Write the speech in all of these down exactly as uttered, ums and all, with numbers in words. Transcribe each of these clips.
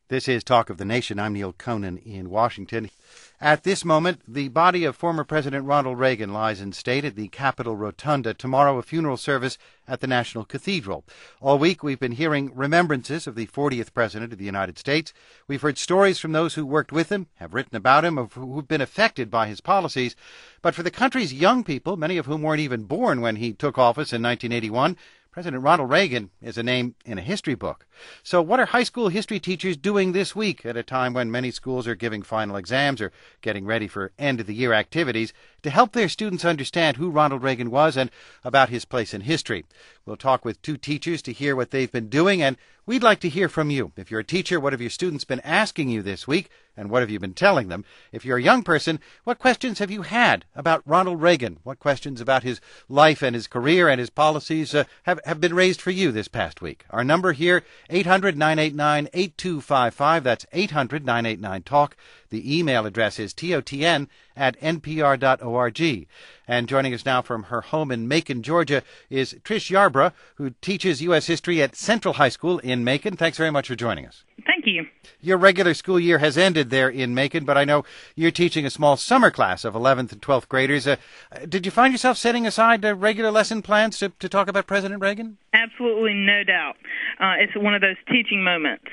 This is Talk of the Nation. I'm Neil Conan in Washington. At this moment, the body of former President Ronald Reagan lies in state at the Capitol Rotunda. Tomorrow, a funeral service at the National Cathedral. All week, we've been hearing remembrances of the fortieth President of the United States. We've heard stories from those who worked with him, have written about him, of who've been affected by his policies. But for the country's young people, many of whom weren't even born when he took office in nineteen eighty-one, President Ronald Reagan is a name in a history book. So what are high school history teachers doing this week at a time when many schools are giving final exams or getting ready for end-of-the-year activities to help their students understand who Ronald Reagan was and about his place in history? We'll talk with two teachers to hear what they've been doing, and we'd like to hear from you. If you're a teacher, what have your students been asking you this week, and what have you been telling them? If you're a young person, what questions have you had about Ronald Reagan? What questions about his life and his career and his policies uh, have, have been raised for you this past week? Our number here, eight hundred, nine eight nine, eight two five five. That's eight hundred, nine eight nine, talk. The email address is totn at npr dot org. And joining us now from her home in Macon, Georgia, is Trish Yarbrough, who teaches U S history at Central High School in Macon. Thanks very much for joining us. Thank you. Your regular school year has ended there in Macon, but I know you're teaching a small summer class of eleventh and twelfth graders. Uh, did you find yourself setting aside uh, regular lesson plans to, to talk about President Reagan? Absolutely, no doubt. Uh, it's one of those teaching moments.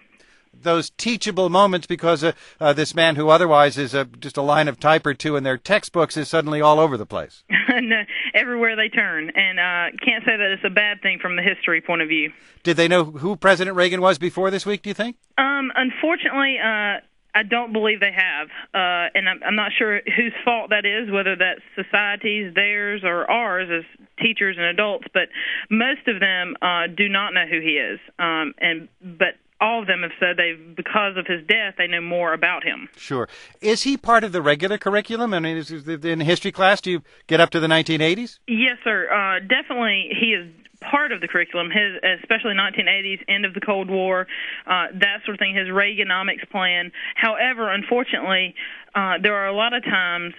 Those teachable moments because uh, uh, this man who otherwise is uh, just a line of type or two in their textbooks is suddenly all over the place. No, everywhere they turn. And uh, can't say that it's a bad thing from the history point of view. Did they know who President Reagan was before this week, do you think? Um, unfortunately, uh, I don't believe they have. Uh, and I'm, I'm not sure whose fault that is, whether that's society's, theirs, or ours as teachers and adults. But most of them uh, do not know who he is. Um, and but all of them have said they, because of his death, they know more about him. Sure. Is he part of the regular curriculum? I mean, is, is in history class, do you get up to the nineteen eighties? Yes, sir. Uh, definitely, he is part of the curriculum, his, especially nineteen eighties, end of the Cold War, uh, that sort of thing, his Reaganomics plan. However, unfortunately, uh, there are a lot of times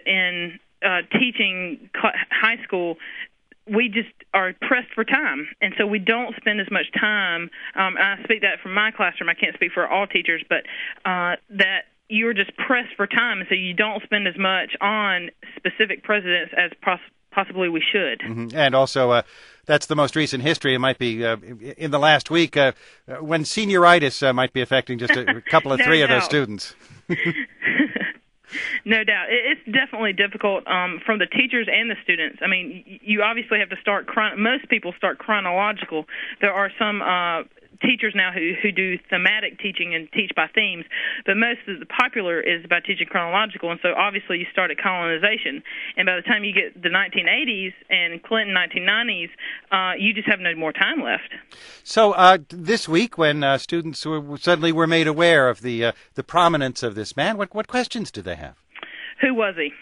in uh, teaching high school, we just are pressed for time, and so we don't spend as much time. Um, I speak that from my classroom. I can't speak for all teachers, but uh, that you're just pressed for time, and so you don't spend as much on specific presidents as pos- possibly we should. Mm-hmm. And also, uh, that's the most recent history. It might be uh, in the last week uh, when senioritis uh, might be affecting just a couple of no three doubt. of those students. No doubt. It's definitely difficult um, from the teachers and the students. I mean, you obviously have to start, chron- most people start chronological. There are some uh, teachers now who, who do thematic teaching and teach by themes, but most of the popular is about teaching chronological, and so obviously you start at colonization. And by the time you get the nineteen eighties and Clinton nineteen nineties, uh, you just have no more time left. So uh, this week, when uh, students were, suddenly were made aware of the uh, the prominence of this man, what, what questions did they have? Who was he?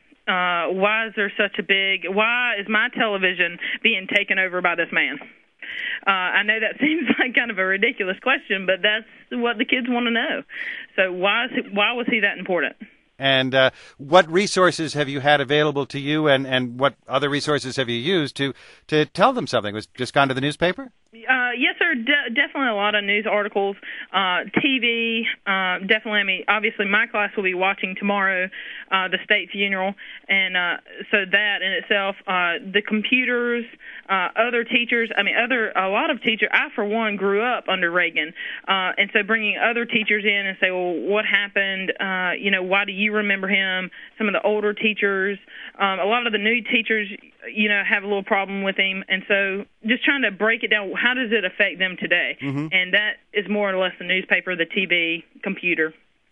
Uh, why is there such a big, why is my television being taken over by this man? Uh, I know that seems like kind of a ridiculous question, but that's what the kids want to know. So why is he, why was he that important? And uh, what resources have you had available to you, and, and what other resources have you used to, to tell them something? Was just gone to the newspaper? Uh, yes, sir. De- definitely a lot of news articles, uh, T V. Uh, definitely. I mean, obviously, my class will be watching tomorrow uh, the state funeral, and uh, so that in itself, uh, the computers, uh, other teachers. I mean, other a lot of teachers. I, for one, grew up under Reagan, uh, and so bringing other teachers in and say, well, what happened? Uh, you know, why do you remember him? Some of the older teachers, um, a lot of the new teachers, you know, have a little problem with him, and so just trying to break it down. How does it affect them today? Mm-hmm. And that is more or less the newspaper, the T V, computer.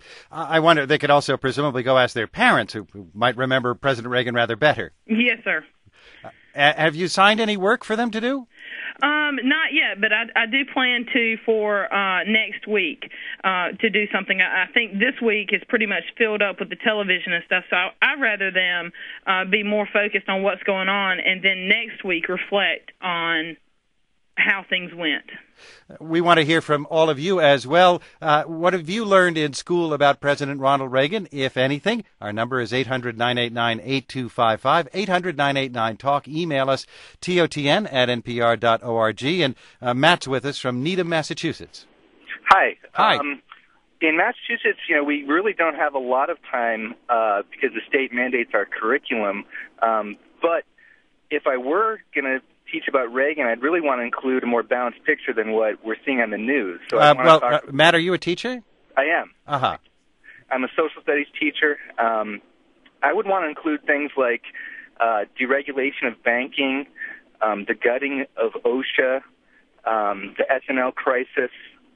I wonder, they could also presumably go ask their parents, who, who might remember President Reagan rather better. Yes, sir. Uh, have you signed any work for them to do? Um, not yet, but I, I do plan to for uh, next week uh, to do something. I, I think this week is pretty much filled up with the television and stuff, so I, I'd rather them uh, be more focused on what's going on and then next week reflect on how things went. We want to hear from all of you as well. Uh, what have you learned in school about President Ronald Reagan, if anything? Our number is eight hundred, nine eight nine, eight two five five, eight hundred, nine eight nine, talk. Email us, totn at npr dot org. And uh, Matt's with us from Needham, Massachusetts. Hi. Hi. Um, in Massachusetts, you know, we really don't have a lot of time uh, because the state mandates our curriculum. Um, but if I were going to teach about Reagan, I'd really want to include a more balanced picture than what we're seeing on the news. So I Uh, want well, to talk uh, Matt, are you a teacher? I am. Uh-huh. I'm a social studies teacher. Um, I would want to include things like uh, deregulation of banking, um, the gutting of OSHA, um, the S N L crisis.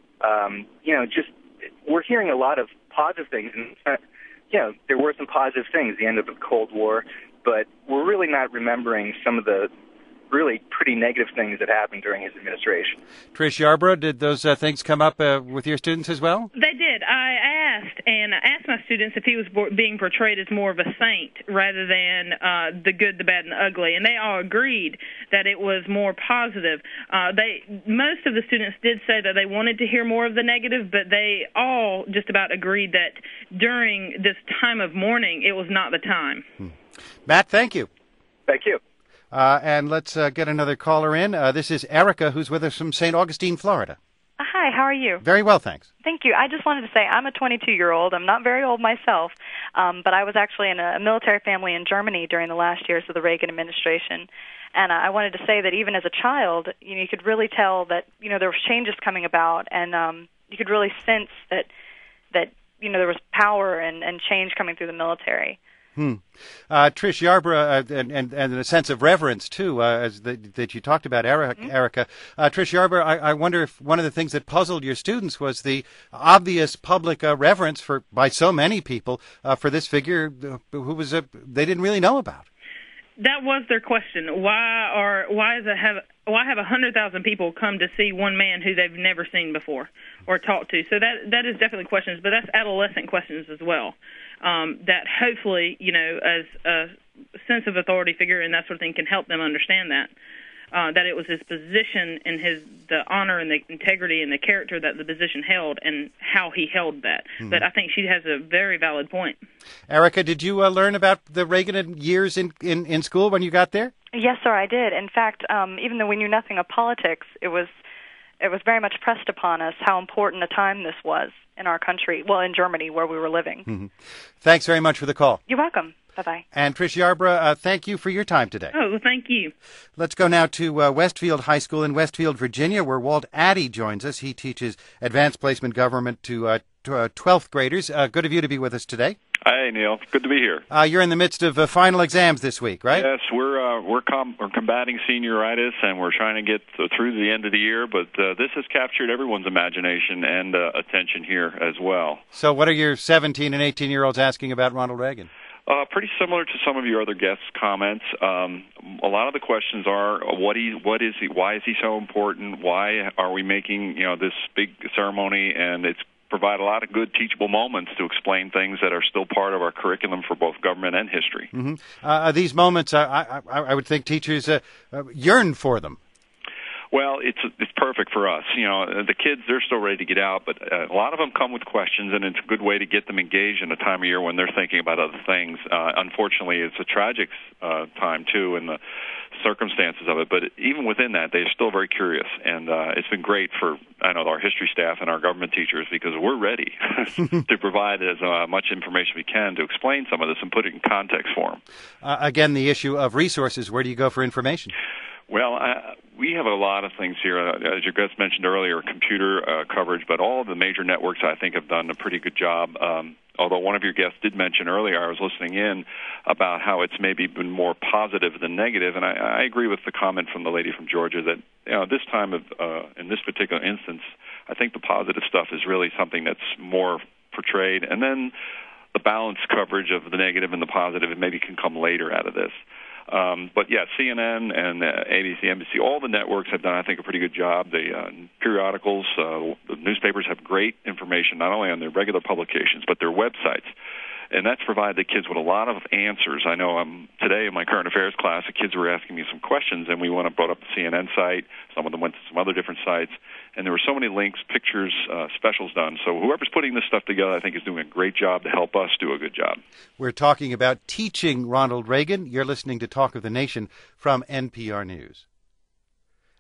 Um, you know, just we're hearing a lot of positive things. And, uh, you know, there were some positive things, the end of the Cold War, but we're really not remembering some of the really pretty negative things that happened during his administration. Trish Yarbrough, did those uh, things come up uh, with your students as well? They did. I asked, and I asked my students if he was bo- being portrayed as more of a saint rather than uh, the good, the bad, and the ugly, and they all agreed that it was more positive. Uh, they most of the students did say that they wanted to hear more of the negative, but they all just about agreed that during this time of mourning, it was not the time. Hmm. Matt, thank you. Thank you. Uh, and let's uh, get another caller in. Uh, this is Erica, who's with us from Saint Augustine, Florida. Hi, how are you? Very well, thanks. Thank you. I just wanted to say I'm a twenty-two-year-old. I'm not very old myself, um, but I was actually in a military family in Germany during the last years of the Reagan administration. And I wanted to say that even as a child, you know, you could really tell that, you know, there was changes coming about, and um, you could really sense that, that you know, there was power and, and change coming through the military. Hmm. Uh, Trish Yarbrough, uh, and, and, and a sense of reverence, too, uh, as the, that you talked about, Erica. Mm-hmm. Erica. Uh, Trish Yarbrough, I, I wonder if one of the things that puzzled your students was the obvious public uh, reverence for by so many people uh, for this figure who was a, they didn't really know about. That was their question. Why are why is it have why have a hundred thousand people come to see one man who they've never seen before or talked to? So that that is definitely questions, but that's adolescent questions as well. Um, that hopefully, you know, as a sense of authority figure and that sort of thing can help them understand that. Uh, that it was his position and his the honor and the integrity and the character that the position held and how he held that. Mm-hmm. But I think she has a very valid point. Erica, did you uh, learn about the Reagan years in, in, in school when you got there? Yes, sir, I did. In fact, um, even though we knew nothing of politics, it was it was very much pressed upon us how important a time this was in our country, well, in Germany, where we were living. Mm-hmm. Thanks very much for the call. You're welcome. Bye-bye. And Trish Yarbrough, uh, thank you for your time today. Oh, well, thank you. Let's go now to uh, Westfield High School in Westfield, Virginia, where Walt Addy joins us. He teaches advanced placement government to, uh, to uh, twelfth graders. Uh, good of you to be with us today. Hey, Neil. Good to be here. Uh, you're in the midst of uh, final exams this week, right? Yes, we're uh, we're, com- we're combating senioritis, and we're trying to get th- through the end of the year. But uh, this has captured everyone's imagination and uh, attention here as well. So, what are your seventeen and eighteen year olds asking about Ronald Reagan? Uh, pretty similar to some of your other guests' comments. Um, a lot of the questions are, what he, what is he, why is he so important? Why are we making, you know, this big ceremony? And it's provide a lot of good teachable moments to explain things that are still part of our curriculum for both government and history. Mm-hmm. Uh, these moments, uh, I, I, I would think teachers uh, uh, yearn for them. Well, it's it's perfect for us. You know, the kids, they're still ready to get out, but uh, a lot of them come with questions, and it's a good way to get them engaged in a time of year when they're thinking about other things. Uh, unfortunately, it's a tragic uh, time, too, in the circumstances of it, but even within that, they're still very curious, and uh, it's been great for, I know, our history staff and our government teachers, because we're ready to provide as uh, much information we can to explain some of this and put it in context for them. Uh, again, the issue of resources. Where do you go for information? Well, uh, we have a lot of things here. Uh, as your guest mentioned earlier, computer uh, coverage, but all of the major networks, I think, have done a pretty good job. Um, although one of your guests did mention earlier, I was listening in about how it's maybe been more positive than negative, and I, I agree with the comment from the lady from Georgia that, you know, this time of, uh, in this particular instance, I think the positive stuff is really something that's more portrayed, and then the balanced coverage of the negative and the positive maybe can come later out of this. Um, but, yeah, C N N and uh, A B C, N B C, all the networks have done, I think, a pretty good job. The uh, periodicals, uh, the newspapers have great information, not only on their regular publications, but their websites. And that's provided the kids with a lot of answers. I know um, today in my current affairs class, the kids were asking me some questions, and we went and brought up the C N N site. Some of them went to some other different sites. And there were so many links, pictures, uh, specials done. So whoever's putting this stuff together, I think, is doing a great job to help us do a good job. We're talking about teaching Ronald Reagan. You're listening to Talk of the Nation from N P R News.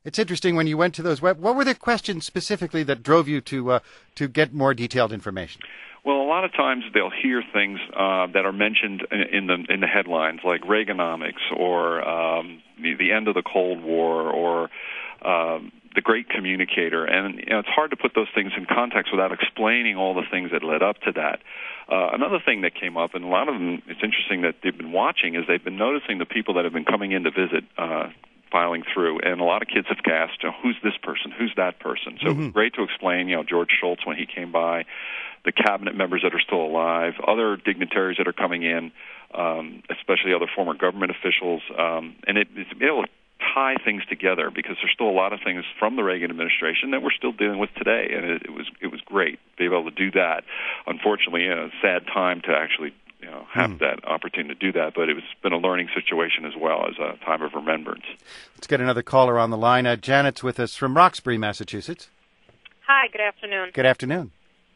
It's interesting when you went to those web. What were the questions specifically that drove you to uh, to get more detailed information? Well, a lot of times they'll hear things uh, that are mentioned in the in the headlines, like Reaganomics or um, the, the end of the Cold War or um, the Great Communicator, and you know, it's hard to put those things in context without explaining all the things that led up to that. Uh, another thing that came up, and a lot of them, it's interesting that they've been watching, is they've been noticing the people that have been coming in to visit. Uh, filing through, and a lot of kids have asked, you know, who's this person, who's that person? So mm-hmm. It was great to explain, you know, George Shultz when he came by, the cabinet members that are still alive, other dignitaries that are coming in, um, especially other former government officials, um, and it, it's able to tie things together because there's still a lot of things from the Reagan administration that we're still dealing with today, and it, it was it was great to be able to do that. Unfortunately, you know, a sad time to actually you know, have mm. that opportunity to do that, but it's been a learning situation as well as a time of remembrance. Let's get another caller on the line. Uh, Janet's with us from Roxbury, Massachusetts. Hi, good afternoon. Good afternoon.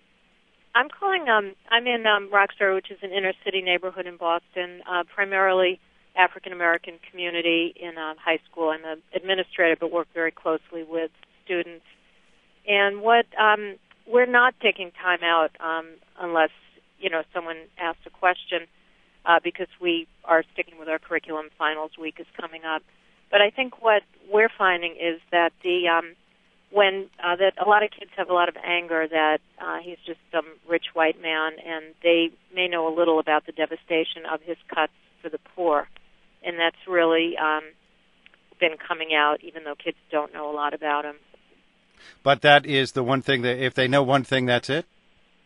I'm calling, um, I'm in um, Roxbury, which is an inner-city neighborhood in Boston, uh, primarily African-American community in uh, high school. I'm an administrator, but work very closely with students. And what um, we're not taking time out um, unless you know, someone asked a question uh, because we are sticking with our curriculum. Finals week is coming up. But I think what we're finding is that the um, when uh, that a lot of kids have a lot of anger that uh, he's just some rich white man, and they may know a little about the devastation of his cuts for the poor, and that's really um, been coming out, even though kids don't know a lot about him. But that is the one thing that if they know one thing, that's it.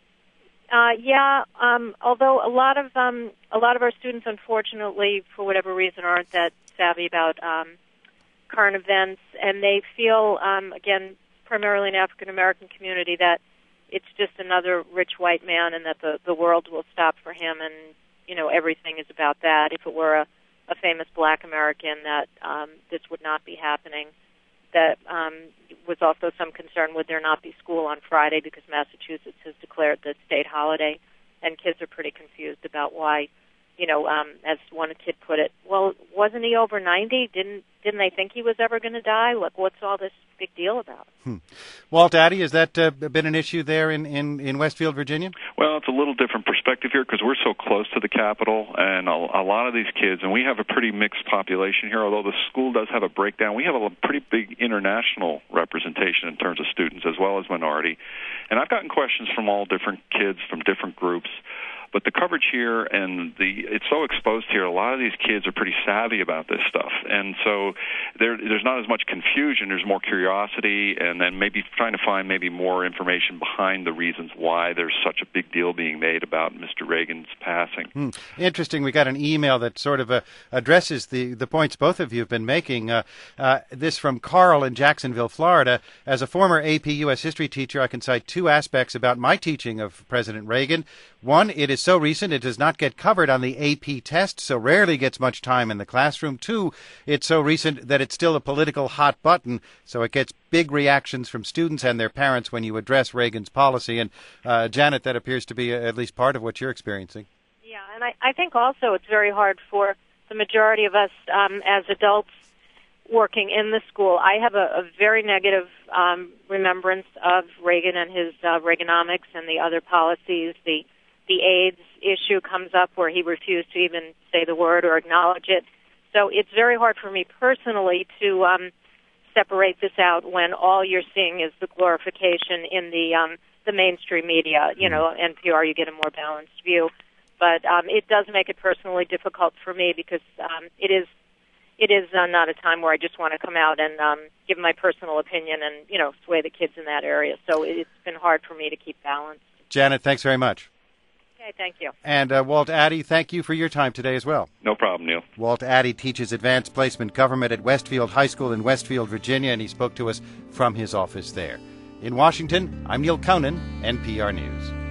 Uh, yeah, um, although a lot of um, a lot of our students, unfortunately, for whatever reason, aren't that savvy about um, current events, and they feel, um, again, primarily an African American community, that it's just another rich white man, and that the the world will stop for him, and you know everything is about that. If it were a, a famous Black American, that um, this would not be happening. That um, was also some concern, would there not be school on Friday because Massachusetts has declared the state holiday, and kids are pretty confused about why, you know, um, as one kid put it, well, wasn't he over ninety? Didn't didn't they think he was ever going to die? Look, what's all this big deal about? Hmm. Walt Addy, has that uh, been an issue there in, in, in Westfield, Virginia? Well, it's a little different perspective here because we're so close to the Capitol, and a, a lot of these kids, and we have a pretty mixed population here, although the school does have a breakdown. We have a pretty big international representation in terms of students as well as minority. And I've gotten questions from all different kids from different groups. But the coverage here and the it's so exposed here, a lot of these kids are pretty savvy about this stuff. And so there, there's not as much confusion. There's more curiosity and then maybe trying to find maybe more information behind the reasons why there's such a big deal being made about Mister Reagan's passing. Hmm. Interesting. We got an email that sort of uh, addresses the, the points both of you have been making. Uh, uh, this from Carl in Jacksonville, Florida. As a former A P U S history teacher, I can cite two aspects about my teaching of President Reagan. One, it is so recent it does not get covered on the A P test, so rarely gets much time in the classroom. Two, it's so recent that it's still a political hot button, so it gets big reactions from students and their parents when you address Reagan's policy. And, uh, Janet, that appears to be at least part of what you're experiencing. Yeah, and I, I think also it's very hard for the majority of us um, as adults working in the school. I have a, a very negative um, remembrance of Reagan and his uh, Reaganomics and the other policies. The The AIDS issue comes up where he refused to even say the word or acknowledge it. So it's very hard for me personally to um, separate this out when all you're seeing is the glorification in the um, the mainstream media. You know, N P R, you get a more balanced view. But um, it does make it personally difficult for me because um, it is it is uh, not a time where I just want to come out and um, give my personal opinion and, you know, sway the kids in that area. So it's been hard for me to keep balance. Janet, thanks very much. Okay, thank you. And uh, Walt Addy, thank you for your time today as well. No problem, Neil. Walt Addy teaches advanced placement government at Westfield High School in Westfield, Virginia, and he spoke to us from his office there. In Washington, I'm Neil Conan, N P R News.